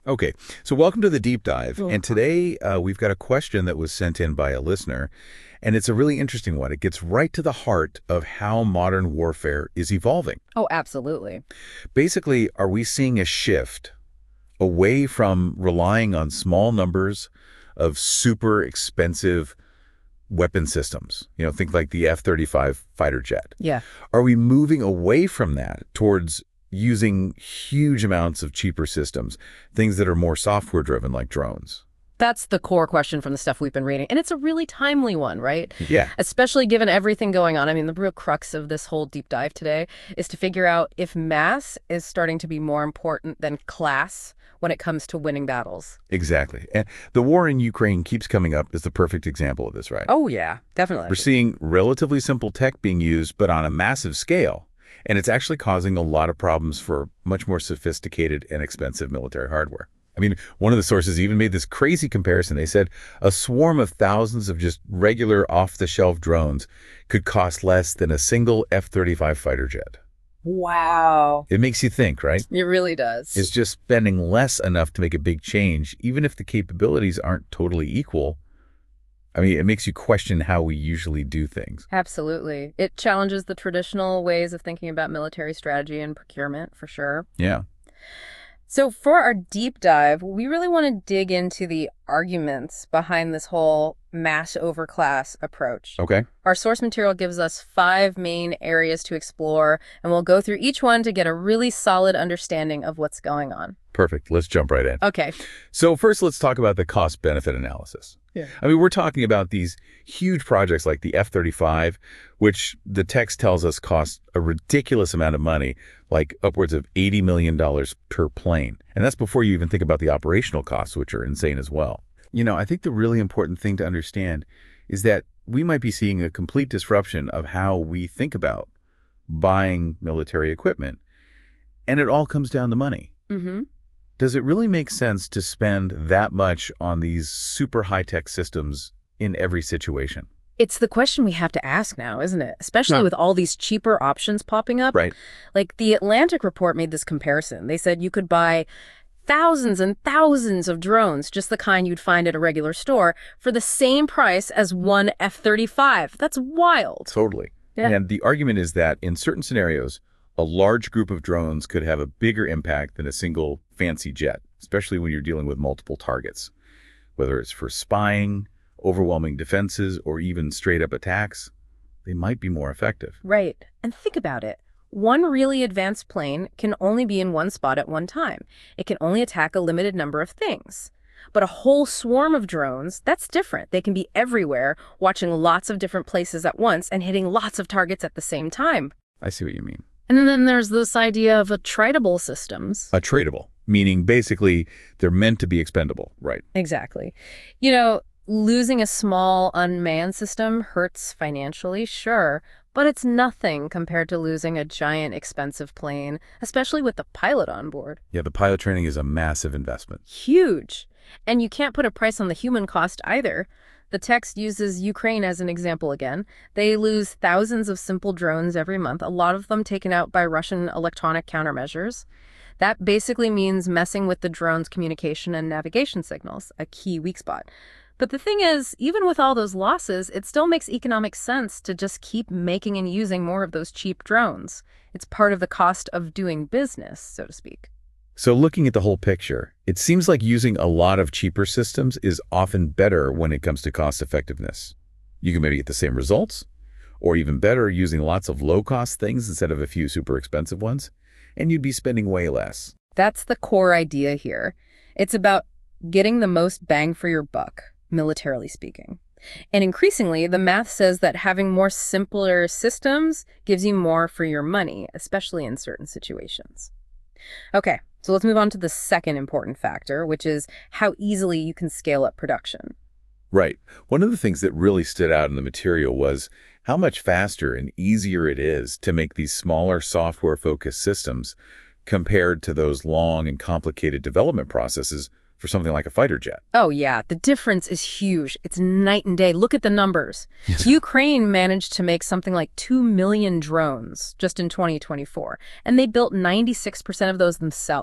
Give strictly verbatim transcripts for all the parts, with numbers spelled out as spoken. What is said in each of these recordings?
Okay, so welcome to the deep dive. Oh, And today uh, we've got a question that was sent in by a listener, and it's a really interesting one. It gets right to the heart of how modern warfare is evolving. oh, absolutely. Basically, are we seeing a shift away from relying on small numbers of super expensive weapon systems? You know, think like the F thirty-five fighter jet. Yeah. Are we moving away from that towards using huge amounts of cheaper systems, things that are more software driven like drones? That's the core question from the stuff we've been reading. And it's a really timely one, right? Yeah, Especially given everything going on. I mean, the real crux of this whole deep dive today is to figure out if mass is starting to be more important than class when it comes to winning battles. exactly. And the war in Ukraine keeps coming up as the perfect example of this, right? Oh, yeah, definitely. We're seeing relatively simple tech being used, but on a massive scale. And it's actually causing a lot of problems for much more sophisticated and expensive military hardware. I mean, one of the sources even made this crazy comparison. They said a swarm of thousands of just regular off-the-shelf drones could cost less than a single F thirty-five fighter jet. Wow. It makes you think, right? It really does. Is just spending less enough to make a big change, even if the capabilities aren't totally equal? I mean, it makes you question how we usually do things. Absolutely. It challenges the traditional ways of thinking about military strategy and procurement, for sure. Yeah. So for our deep dive, we really want to dig into the arguments behind this whole mass over class approach. Okay. Our source material gives us five main areas to explore, and we'll go through each one to get a really solid understanding of what's going on. Perfect. Let's jump right in. Okay. So first, let's talk about the cost-benefit analysis. Yeah. I mean, we're talking about these huge projects like the F thirty-five, which the text tells us cost a ridiculous amount of money, like upwards of eighty million dollars per plane. And that's before you even think about the operational costs, which are insane as well. You know, I think the really important thing to understand is that we might be seeing a complete disruption of how we think about buying military equipment. And it all comes down to money. Mm-hmm. Does it really make sense to spend that much on these super high-tech systems in every situation? It's the question we have to ask now, isn't it? Especially Yeah. with all these cheaper options popping up. Right. Like the Atlantic report made this comparison. They said you could buy thousands and thousands of drones, just the kind you'd find at a regular store, for the same price as one F thirty-five. That's wild. Totally. Yeah. And the argument is that in certain scenarios, a large group of drones could have a bigger impact than a single fancy jet, especially when you're dealing with multiple targets. Whether it's for spying, overwhelming defenses, or even straight-up attacks, they might be more effective. Right. And think about it. One really advanced plane can only be in one spot at one time. It can only attack a limited number of things. But a whole swarm of drones, that's different. They can be everywhere, watching lots of different places at once and hitting lots of targets at the same time. I see what you mean. And then there's this idea of attritable systems. A tradable, meaning basically they're meant to be expendable, right? Exactly. You know, losing a small unmanned system hurts financially, sure, but it's nothing compared to losing a giant expensive plane, especially with the pilot on board. Yeah, the pilot training is a massive investment. Huge. And you can't put a price on the human cost either. The text uses Ukraine as an example again. They lose thousands of simple drones every month, a lot of them taken out by Russian electronic countermeasures. That basically means messing with the drone's communication and navigation signals, a key weak spot. But the thing is, even with all those losses, it still makes economic sense to just keep making and using more of those cheap drones. It's part of the cost of doing business, so to speak. So looking at the whole picture, it seems like using a lot of cheaper systems is often better when it comes to cost effectiveness. You can maybe get the same results, or even better, using lots of low-cost things instead of a few super expensive ones, and you'd be spending way less. That's the core idea here. It's about getting the most bang for your buck, militarily speaking. And increasingly, the math says that having more simpler systems gives you more for your money, especially in certain situations. Okay, so let's move on to the second important factor, which is how easily you can scale up production. Right. One of the things that really stood out in the material was how much faster and easier it is to make these smaller software-focused systems compared to those long and complicated development processes for something like a fighter jet. Oh, yeah. The difference is huge. It's night and day. Look at the numbers. Ukraine managed to make something like two million drones just in twenty twenty-four, and they built ninety-six percent of those themselves.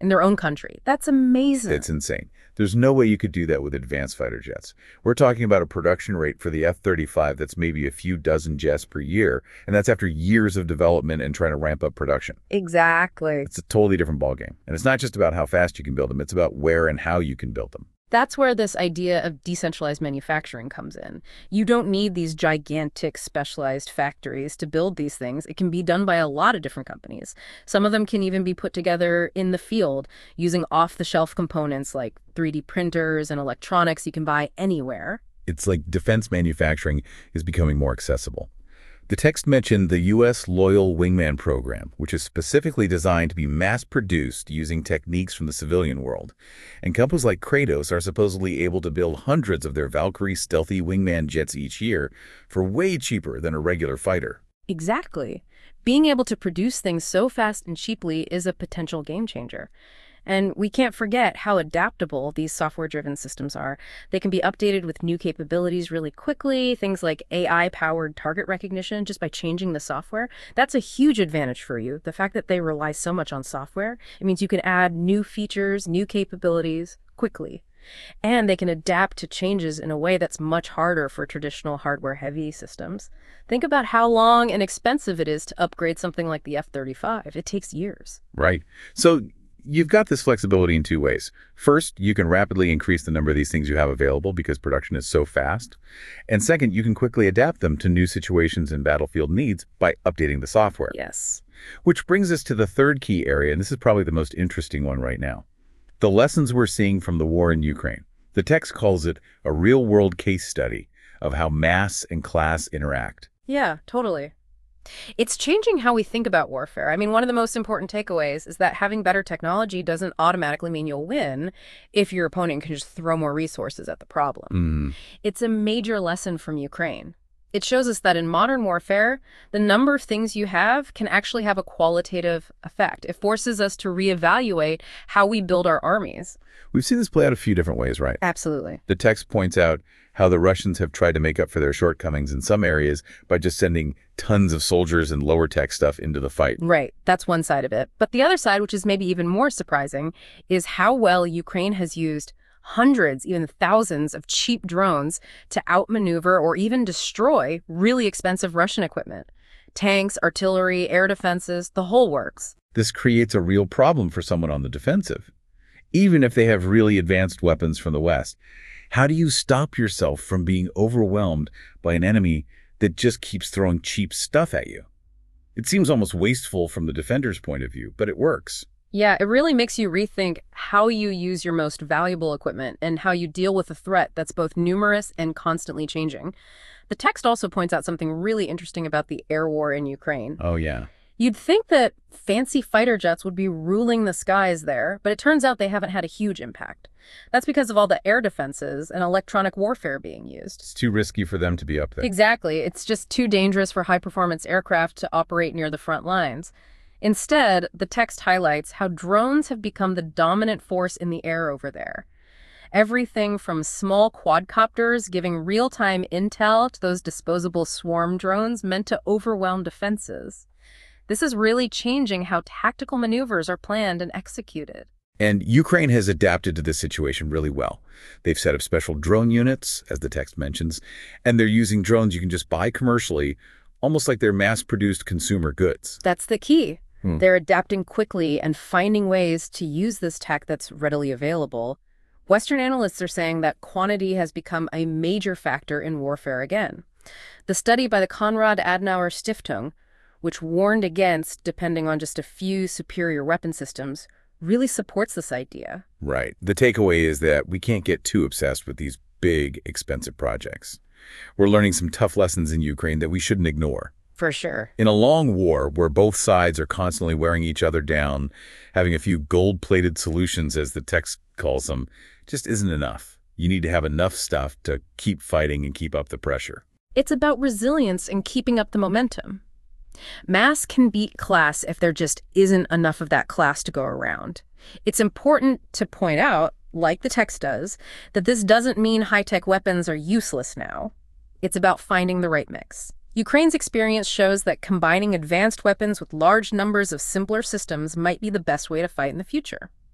in their own country. That's amazing. It's insane. There's no way you could do that with advanced fighter jets. We're talking about a production rate for the F thirty-five that's maybe a few dozen jets per year, and that's after years of development and trying to ramp up production. Exactly. It's a totally different ballgame. And it's not just about how fast you can build them, it's about where and how you can build them. That's where this idea of decentralized manufacturing comes in. You don't need these gigantic specialized factories to build these things. It can be done by a lot of different companies. Some of them can even be put together in the field using off-the-shelf components like three D printers and electronics you can buy anywhere. It's like defense manufacturing is becoming more accessible. The text mentioned the U S Loyal Wingman program, which is specifically designed to be mass-produced using techniques from the civilian world. And companies like Kratos are supposedly able to build hundreds of their Valkyrie stealthy wingman jets each year for way cheaper than a regular fighter. Exactly. Being able to produce things so fast and cheaply is a potential game changer. And we can't forget how adaptable these software-driven systems are. They can be updated with new capabilities really quickly, things like A I-powered target recognition just by changing the software. That's a huge advantage for you. The fact that they rely so much on software, it means you can add new features, new capabilities quickly. And they can adapt to changes in a way that's much harder for traditional hardware-heavy systems. Think about how long and expensive it is to upgrade something like the F thirty-five. It takes years. Right. So you've got this flexibility in two ways. First, you can rapidly increase the number of these things you have available because production is so fast. And second, you can quickly adapt them to new situations and battlefield needs by updating the software. Yes. Which brings us to the third key area, and this is probably the most interesting one right now. The lessons we're seeing from the war in Ukraine. The text calls it a real-world case study of how mass and class interact. Yeah, totally. It's changing how we think about warfare. I mean, one of the most important takeaways is that having better technology doesn't automatically mean you'll win if your opponent can just throw more resources at the problem. Mm. It's a major lesson from Ukraine. It shows us that in modern warfare, the number of things you have can actually have a qualitative effect. It forces us to reevaluate how we build our armies. We've seen this play out a few different ways, right? Absolutely. The text points out how the Russians have tried to make up for their shortcomings in some areas by just sending tons of soldiers and lower tech stuff into the fight. Right. That's one side of it. But the other side, which is maybe even more surprising, is how well Ukraine has used hundreds, even thousands of cheap drones to outmaneuver or even destroy really expensive Russian equipment. Tanks, artillery, air defenses, the whole works. This creates a real problem for someone on the defensive. Even if they have really advanced weapons from the West, how do you stop yourself from being overwhelmed by an enemy that just keeps throwing cheap stuff at you? It seems almost wasteful from the defender's point of view, but it works. Yeah, it really makes you rethink how you use your most valuable equipment and how you deal with a threat that's both numerous and constantly changing. The text also points out something really interesting about the air war in Ukraine. Oh, yeah. You'd think that fancy fighter jets would be ruling the skies there, but it turns out they haven't had a huge impact. That's because of all the air defenses and electronic warfare being used. It's too risky for them to be up there. Exactly. It's just too dangerous for high-performance aircraft to operate near the front lines. Instead, the text highlights how drones have become the dominant force in the air over there. Everything from small quadcopters giving real-time intel to those disposable swarm drones meant to overwhelm defenses. This is really changing how tactical maneuvers are planned and executed. And Ukraine has adapted to this situation really well. They've set up special drone units, as the text mentions, and they're using drones you can just buy commercially, almost like they're mass-produced consumer goods. That's the key. Hmm. They're adapting quickly and finding ways to use this tech that's readily available. Western analysts are saying that quantity has become a major factor in warfare again. The study by the Konrad Adenauer Stiftung, which warned against depending on just a few superior weapon systems, really supports this idea. Right. The takeaway is that we can't get too obsessed with these big, expensive projects. We're learning some tough lessons in Ukraine that we shouldn't ignore. For sure. In a long war where both sides are constantly wearing each other down, having a few gold-plated solutions, as the text calls them, just isn't enough. You need to have enough stuff to keep fighting and keep up the pressure. It's about resilience and keeping up the momentum. Mass can beat class if there just isn't enough of that class to go around. It's important to point out, like the text does, that this doesn't mean high-tech weapons are useless now. It's about finding the right mix. Ukraine's experience shows that combining advanced weapons with large numbers of simpler systems might be the best way to fight in the future.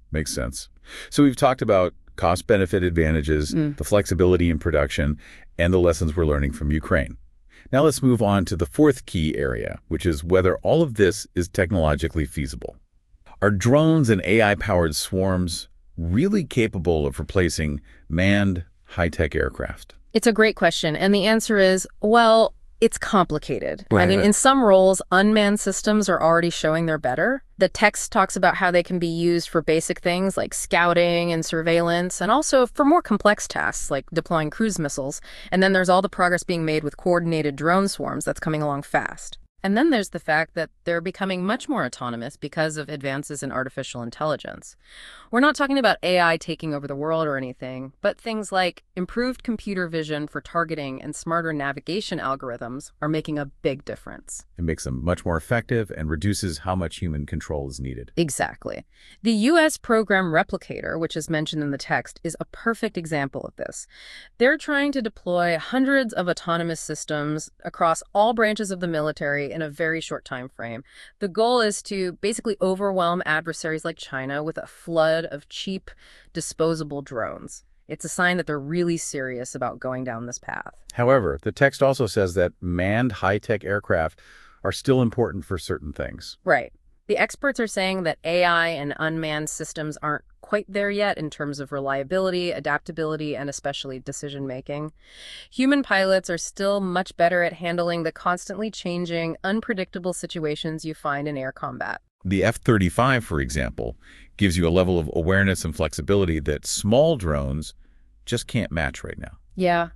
Makes sense. So we've talked about cost-benefit advantages, Mm. the flexibility in production, and the lessons we're learning from Ukraine. Now let's move on to the fourth key area, which is whether all of this is technologically feasible. Are drones and A I-powered swarms really capable of replacing manned, high-tech aircraft? It's a great question, and the answer is, well, it's complicated. I Right. mean, in some roles, unmanned systems are already showing they're better. The text talks about how they can be used for basic things like scouting and surveillance, and also for more complex tasks like deploying cruise missiles. And then there's all the progress being made with coordinated drone swarms that's coming along fast. And then there's the fact that they're becoming much more autonomous because of advances in artificial intelligence. We're not talking about A I taking over the world or anything, but things like improved computer vision for targeting and smarter navigation algorithms are making a big difference. It makes them much more effective and reduces how much human control is needed. Exactly. The U S program Replicator, which is mentioned in the text, is a perfect example of this. They're trying to deploy hundreds of autonomous systems across all branches of the military in a very short time frame. The goal is to basically overwhelm adversaries like China with a flood of cheap, disposable drones. It's a sign that they're really serious about going down this path. However, the text also says that manned high-tech aircraft are still important for certain things. Right. The experts are saying that A I and unmanned systems aren't quite there yet in terms of reliability, adaptability, and especially decision-making. Human pilots are still much better at handling the constantly changing, unpredictable situations you find in air combat. The F thirty-five, for example, gives you a level of awareness and flexibility that small drones just can't match right now. Yeah.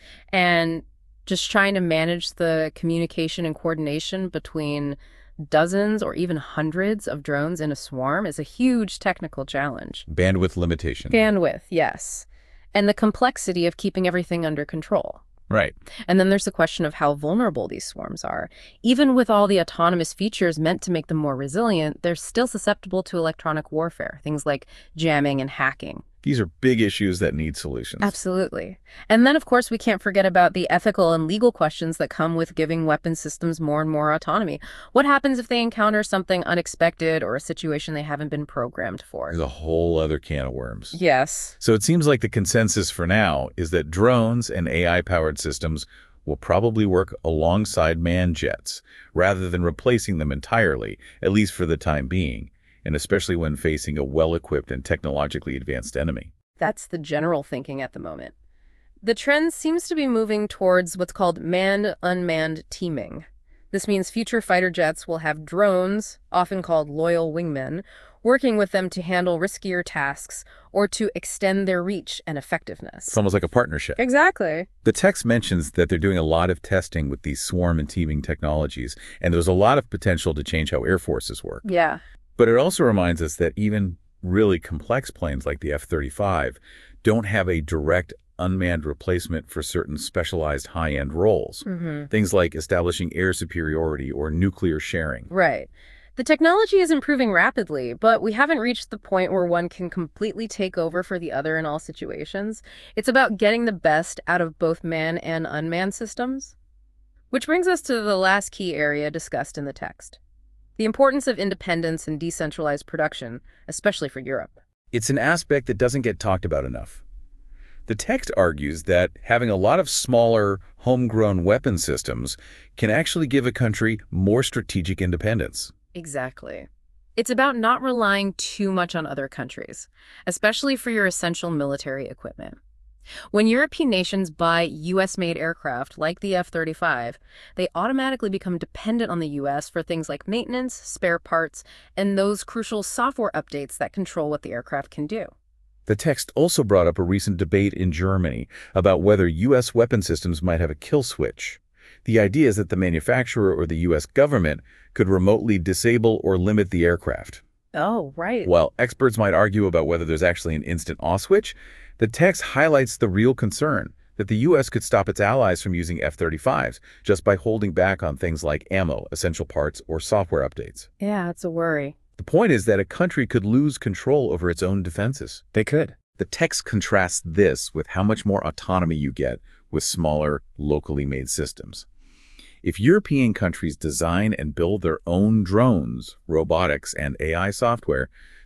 And just trying to manage the communication and coordination between dozens or even hundreds of drones in a swarm is a huge technical challenge. Bandwidth limitation. Bandwidth, yes. And the complexity of keeping everything under control. Right. And then there's the question of how vulnerable these swarms are. Even with all the autonomous features meant to make them more resilient, they're still susceptible to electronic warfare, things like jamming and hacking. These are big issues that need solutions. Absolutely. And then, of course, we can't forget about the ethical and legal questions that come with giving weapon systems more and more autonomy. What happens if they encounter something unexpected or a situation they haven't been programmed for? There's a whole other can of worms. Yes. So it seems like the consensus for now is that drones and A I-powered systems will probably work alongside manned jets rather than replacing them entirely, at least for the time being, and especially when facing a well-equipped and technologically advanced enemy. That's the general thinking at the moment. The trend seems to be moving towards what's called manned-unmanned teaming. This means future fighter jets will have drones, often called loyal wingmen, working with them to handle riskier tasks or to extend their reach and effectiveness. It's almost like a partnership. Exactly. The text mentions that they're doing a lot of testing with these swarm and teaming technologies, and there's a lot of potential to change how air forces work. Yeah. But it also reminds us that even really complex planes like the F thirty-five don't have a direct unmanned replacement for certain specialized high-end roles. Mm-hmm. Things like establishing air superiority or nuclear sharing. Right. The technology is improving rapidly, but we haven't reached the point where one can completely take over for the other in all situations. It's about getting the best out of both manned and unmanned systems. Which brings us to the last key area discussed in the text: the importance of independence and decentralized production, especially for Europe. It's an aspect that doesn't get talked about enough. The text argues that having a lot of smaller, homegrown weapon systems can actually give a country more strategic independence. Exactly. It's about not relying too much on other countries, especially for your essential military equipment. When European nations buy U S-made aircraft like the F thirty-five, they automatically become dependent on the U S for things like maintenance, spare parts, and those crucial software updates that control what the aircraft can do. The text also brought up a recent debate in Germany about whether U S weapon systems might have a kill switch. The idea is that the manufacturer or the U S government could remotely disable or limit the aircraft. Oh, right. While experts might argue about whether there's actually an instant off switch, the text highlights the real concern that the U S could stop its allies from using F thirty-fives just by holding back on things like ammo, essential parts, or software updates. Yeah, it's a worry. The point is that a country could lose control over its own defenses. They could. The text contrasts this with how much more autonomy you get with smaller, locally made systems. If European countries design and build their own drones, robotics, and A I software,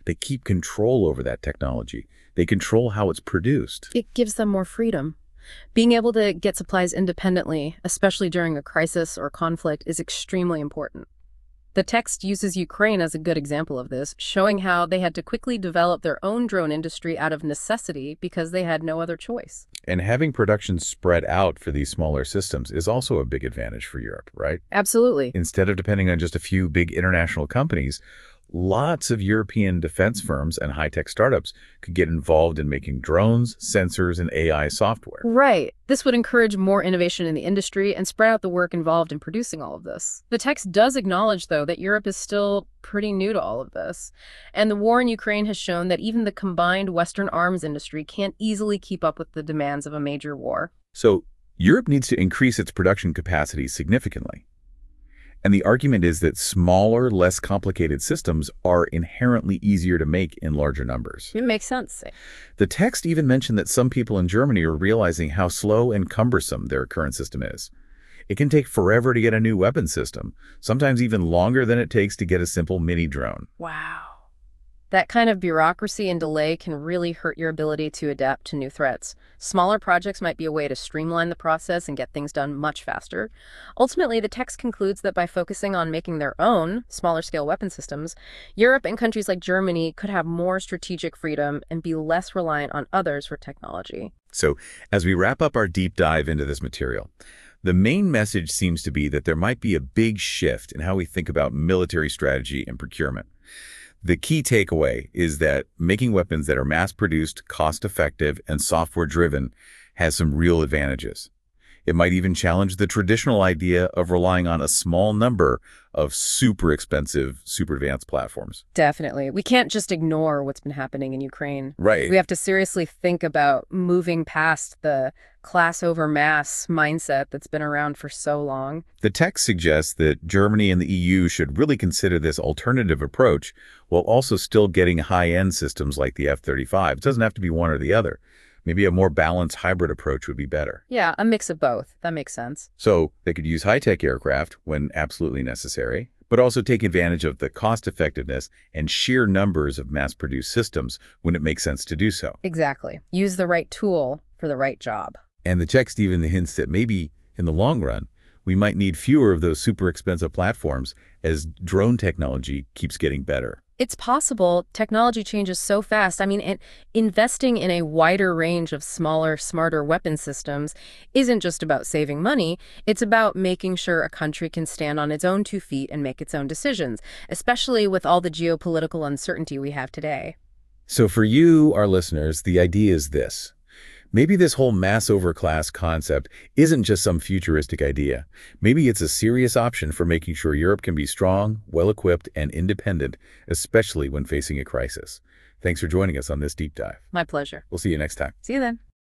They keep control over that technology. They control how it's produced. It gives them more freedom. Being able to get supplies independently, especially during a crisis or conflict, is extremely important. The text uses Ukraine as a good example of this, showing how they had to quickly develop their own drone industry out of necessity because they had no other choice. And having production spread out for these smaller systems is also a big advantage for Europe, right? Absolutely. Instead of depending on just a few big international companies, lots of European defense firms and high-tech startups could get involved in making drones, sensors, and A I software. Right. This would encourage more innovation in the industry and spread out the work involved in producing all of this. The text does acknowledge, though, that Europe is still pretty new to all of this. And the war in Ukraine has shown that even the combined Western arms industry can't easily keep up with the demands of a major war. So Europe needs to increase its production capacity significantly. And the argument is that smaller, less complicated systems are inherently easier to make in larger numbers. It makes sense. The text even mentioned that some people in Germany are realizing how slow and cumbersome their current system is. It can take forever to get a new weapon system, sometimes even longer than it takes to get a simple mini drone. Wow. That kind of bureaucracy and delay can really hurt your ability to adapt to new threats. Smaller projects might be a way to streamline the process and get things done much faster. Ultimately, the text concludes that by focusing on making their own smaller-scale weapon systems, Europe and countries like Germany could have more strategic freedom and be less reliant on others for technology. So, as we wrap up our deep dive into this material, the main message seems to be that there might be a big shift in how we think about military strategy and procurement. The key takeaway is that making weapons that are mass-produced, cost-effective, and software-driven has some real advantages. It might even challenge the traditional idea of relying on a small number of super expensive, super advanced platforms. Definitely. We can't just ignore what's been happening in Ukraine. Right. We have to seriously think about moving past the class over mass mindset that's been around for so long. The text suggests that Germany and the E U should really consider this alternative approach while also still getting high-end systems like the F thirty-five. It doesn't have to be one or the other. Maybe a more balanced hybrid approach would be better. Yeah, a mix of both. That makes sense. So they could use high-tech aircraft when absolutely necessary, but also take advantage of the cost-effectiveness and sheer numbers of mass-produced systems when it makes sense to do so. Exactly. Use the right tool for the right job. And the text even hints that maybe, in the long run, we might need fewer of those super expensive platforms as drone technology keeps getting better. It's possible. Technology changes so fast. I mean, it, investing in a wider range of smaller, smarter weapon systems isn't just about saving money. It's about making sure a country can stand on its own two feet and make its own decisions, especially with all the geopolitical uncertainty we have today. So for you, our listeners, the idea is this. Maybe this whole mass overclass concept isn't just some futuristic idea. Maybe it's a serious option for making sure Europe can be strong, well-equipped, and independent, especially when facing a crisis. Thanks for joining us on this deep dive. My pleasure. We'll see you next time. See you then.